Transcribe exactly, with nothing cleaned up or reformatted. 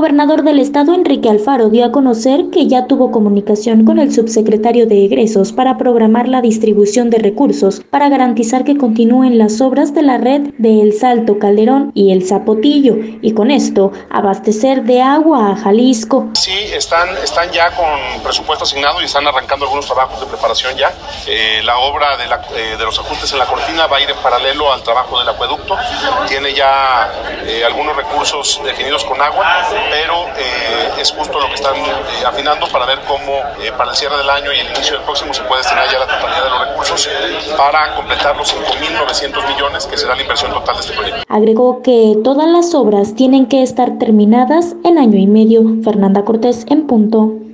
gobernador del estado, Enrique Alfaro, dio a conocer que ya tuvo comunicación con el subsecretario de Egresos para programar la distribución de recursos para garantizar que continúen las obras de la red de El Salto, Calderón y El Zapotillo, y con esto abastecer de agua a Jalisco. Sí, están, están ya con presupuesto asignado y están arrancando algunos trabajos de preparación ya. Eh, la obra de, la, eh, de los ajustes en la cortina va a ir en paralelo al trabajo del acueducto. Tiene ya eh, algunos recursos definidos con agua, pero eh, es justo lo que están eh, afinando para ver cómo eh, para el cierre del año y el inicio del próximo se puede destinar ya la totalidad de los recursos para completar los cinco mil novecientos millones que será la inversión total de este proyecto. Agregó que todas las obras tienen que estar terminadas en año y medio. Fernanda Cortés, en punto.